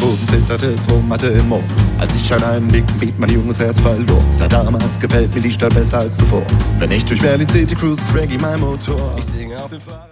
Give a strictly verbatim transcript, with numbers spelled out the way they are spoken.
Boden zitterte, es wummerte im Moor. Als ich an einen dicken Beat mein junges Herz verlor. Seit damals gefällt mir die Stadt besser als zuvor. Wenn ich durch Berlin City cruise, ist Reggae mein Motor. Ich singe auf den Fahrrad.